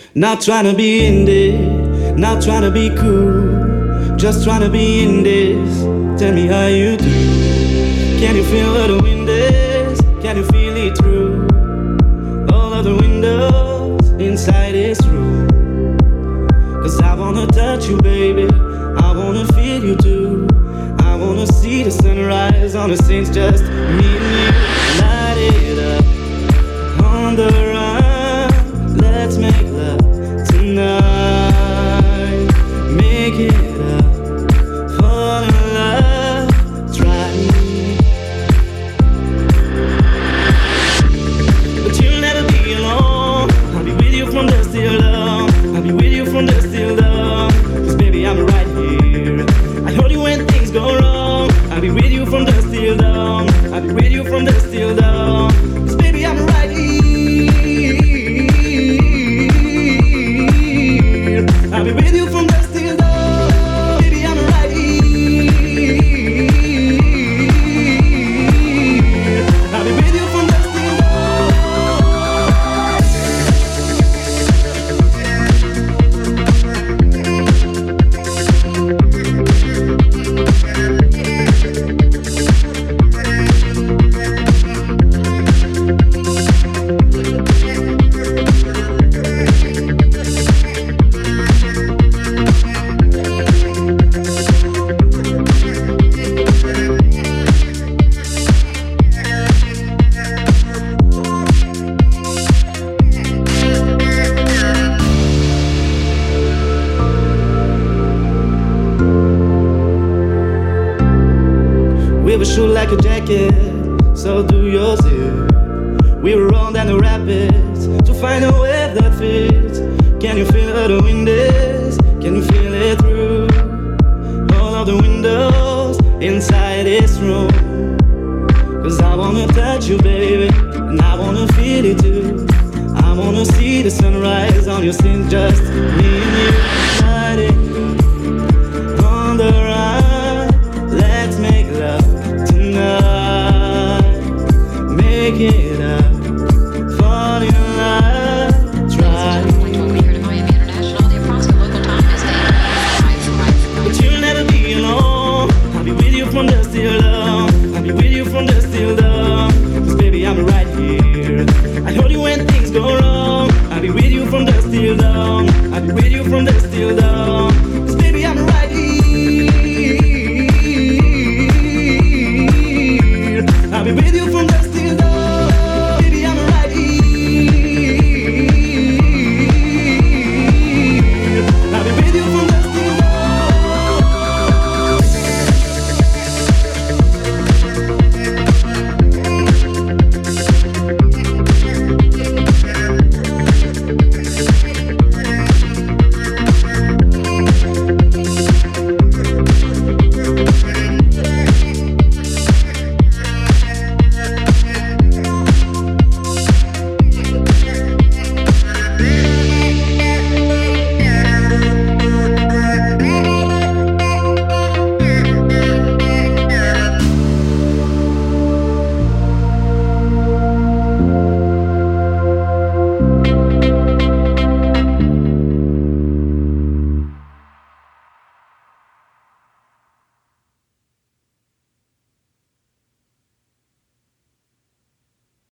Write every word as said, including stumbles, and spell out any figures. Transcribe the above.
Not trying to be in there, not trying to be cool, just trying to be in this. Tell me how you do. Can you feel where the wind is? Can you feel it through all of the windows inside this room? Cause I wanna touch you, baby, I wanna feel you too. I wanna see the sunrise on the scenes, just me and you. Light it up on the run, let's make love tonight. Make it up, fall in love, try me. But you'll never be alone, I'll be with you from dusk till dawn. I'll be with you from dusk till dawn. Cause baby I'm right here, I hold you when things go wrong. I'll be with you from dusk till dawn. I'll be with you from dusk till dawn. Cause baby I'm right here, I'll be with you from dusk till dawn. Baby I'm right here, I'll be with you from dusk till we were shoot like a jacket, so do yours here. We were rolling down the rapids to find a wave that fits. Can you feel where the wind is? Can you feel it through all of the windows inside this room? Cause I wanna touch you, baby, and I wanna feel it too. I wanna see the sunrise on your skin.